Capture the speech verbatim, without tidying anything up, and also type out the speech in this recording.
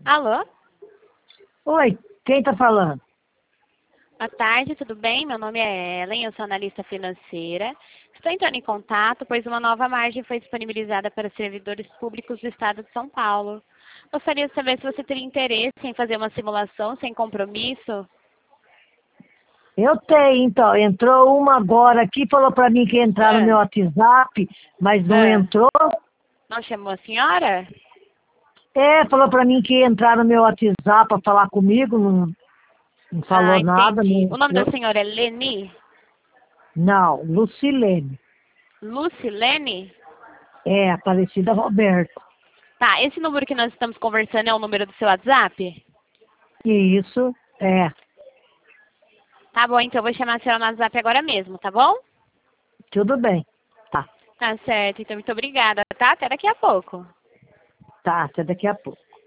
Alô? Oi, quem tá falando? Boa tarde, tudo bem? Meu nome é Ellen, eu sou analista financeira. Estou entrando em contato, pois uma nova margem foi disponibilizada para servidores públicos do Estado de São Paulo. Gostaria de saber se você teria interesse em fazer uma simulação sem compromisso. Eu tenho, então. Entrou uma agora aqui, falou pra mim que ia entrar no Ah, meu WhatsApp, mas não ah. entrou. Não chamou a senhora? É, falou pra mim que ia entrar no meu WhatsApp pra falar comigo, não, não Ah, falou nada. entendi. Não, O nome da eu, senhora é Leni? não, Lucilene. Lucilene? É, Aparecida Roberto. Tá, esse número que nós estamos conversando é o número do seu WhatsApp? Isso, é, Tá bom, então eu vou chamar a senhora no WhatsApp agora mesmo, tá bom? tudo bem. Tá, Tá certo, então muito obrigada, tá? Até daqui a pouco. tá, até daqui a pouco.